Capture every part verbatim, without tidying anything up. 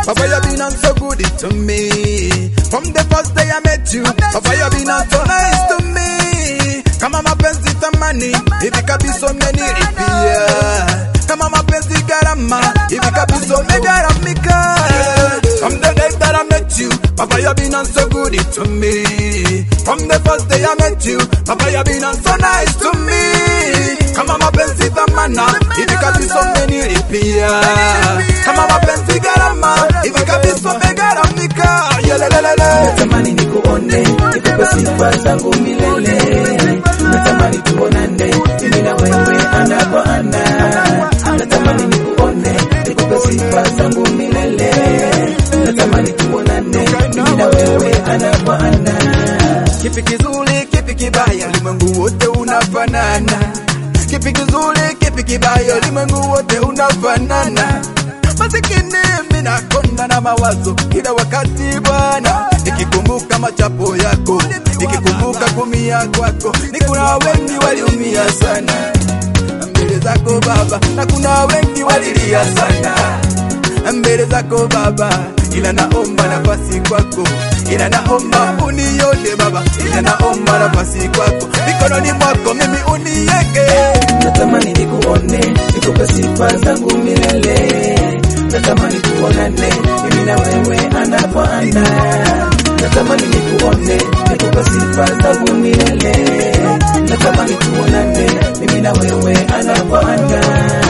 Papa, you been on so good to me. From the first day I met you, Papa, you been on so nice to me. Kama mapenzi tamani, hivi kabisa mmeniripia. Kama mapenzi gharama, hivi kabisa umegharamika. From the day that I met you, Papa, you been on so good to me. From the first day I met you, Papa, you been on so nice to me. Kama mapenzi tamana, hivi kabisa umenilipia. Kama mapenzi gharama, hivi kabisa umegharamika. Natamani nikuone, nikupe sifa zangu milele. Natamani tuonane, mimi na wewe ana kwa ana. Natamani nikuone, nikupe sifa zangu milele. Natamani tuonane, mimi na wewe ana kwa ana. Kipi kizuri, kipi kibaya, ulimwengu wote unafanana. Kipi kizuri, kipi kibaya, ulimwengu wote unafanana. Masikini mimi nakonda na mawazo kila wakati bwana, nikikumbuka machapo yako, nikikumbuka kumia kwako. Ni kuna wengi waliumia sana mbele zako baba, na kuna wengi walilia sana mbele zako baba, ila naomba nafasi kwako, ila naomba unione baba, ila naomba nafasi kwako, mikononi mwako mimi unieke. Natamani nikuone, nikupe sifa zangu milele. Natamani tuonane, mimi na wewe ana kwa ana. Natamani nikuone, nikupe sifa zangu milele. Natamani tuonane, mimi na wewe ana kwa ana.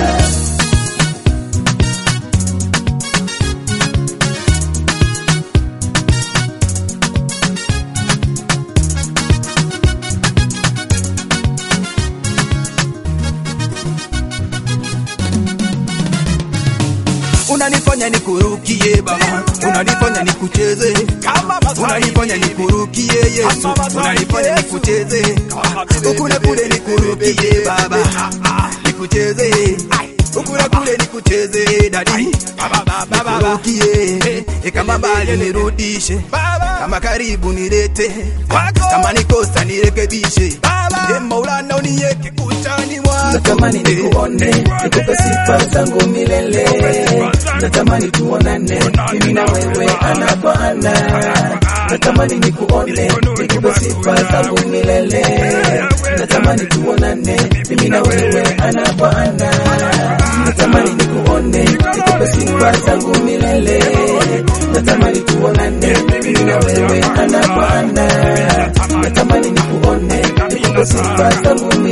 Unanifanya nikurukie baba, unanifanya nikucheze, unanifanya nikurukie Yesu, unanifanya nikucheze, ukule kule nikurukie baba, nikucheze, ukule kule nikucheze dadi, nikurukie, kama mbali nirudishe, kama karibu nilete, kama nikosa nirekebishe, Maulana uniweke kuchani mwangu. Natamani nikuone, nikupe sifa zangu milele. Natamani tuonane, mimi na wewe ana kwa ana. Natamani nikuone, nikupe sifa zangu milele. Natamani tuonane, mimi na wewe ana kwa ana. Natamani nikuone, nikupe sifa zangu milele. Natamani tuonane, mimi na wewe ana kwa ana. Natamani nikuone, nikupe sifa zangu milele.